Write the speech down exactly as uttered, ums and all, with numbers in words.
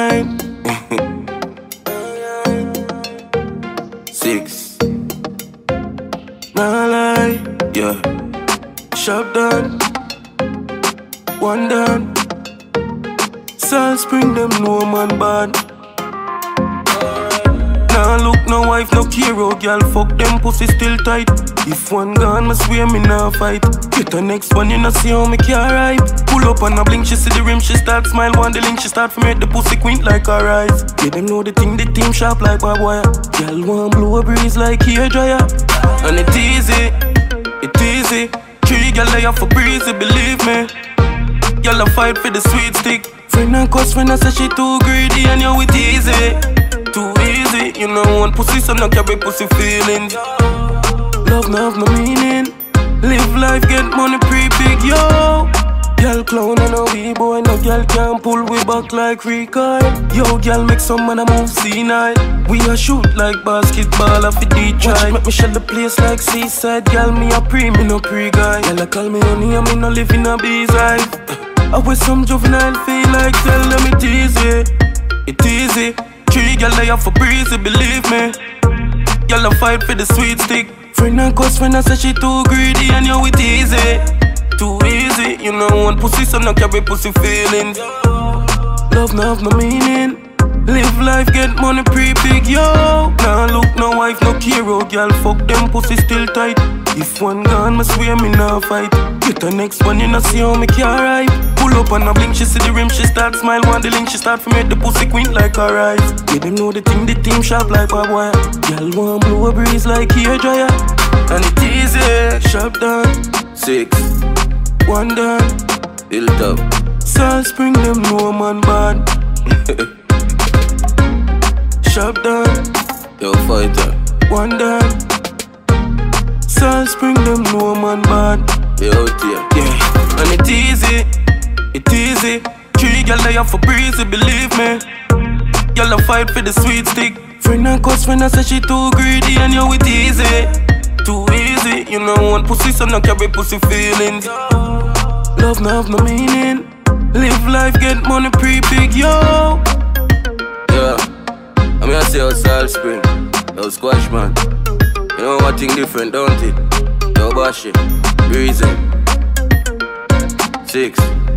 nine. Six. Nah lie, yeah. Shop done. One done. Salt Spring them no man bad. Nah look no wife no hero, girl fuck them pussy still tight. If one gone, me swear me nah fight. Get the next one, you know see how me car ride. Pull up and a blink, she see the rim, she start smile. One the link, she start to make the pussy quint like her eyes. Yeah, them know the thing, the team sharp like barbed wire. Girl want blow a breeze like hair dryer. And it easy, it easy. Three girl lay off for breezy, believe me. Girl a fight for the sweet stick. Friend and cuss friend I say she too greedy and you it easy. Too easy, you know one pussy so no carry pussy feelings. Love no have no meaning. Live life, get money pre-big, yo. Girl clown and a wee boy, no girl can pull we back like recoil. Yo, girl make some man a move senile. We a shoot like basketball off the D-try. Make me shut the place like seaside. Girl me a pre, me no pre-guy. Girl a call me honey and me no live in a beehive. I with some juvenile feel like tell them it easy. It easy. Three girl lay off for breezy, believe me. Girl a fight for the sweet stick. Friend and cuss friend I say she too greedy and you it easy. Too easy, you know one pussy so no carry pussy feelings. Love no have no meaning. Live life, get money pre-big, yo. Nah look no wife, no hero, girl fuck them pussy still tight. If one gone, me swear me nah fight. Get the next one, you know see how me car ride. Pull up and a blink, she see the rim, she start smile. One the link, she start to make the pussy quint like her eyes. Yeah, them know the thing, the team sharp like barbed wire. Girl want blow a breeze like hair dryer. And it easy, sharp done. Six. One done. Hilltop. Salt Spring them no man bad. Sharp done. Yo fighter. One done. Salt Spring them no man bad. Yo out here. Yeah. And it easy. It easy. Three girl lay off for breezy, believe me. Girl a fight for the sweet stick. Friend and cuss friend I say she too greedy and you it easy. Too easy, you know one pussy so no carry pussy feelings. Love no have no meaning. Live life, get money pre-big, yo. Yeah, I'm gonna say out Salt Spring. Yo Squash man. You know one thing different, don't it? Yo Bashi, Breezy. Six.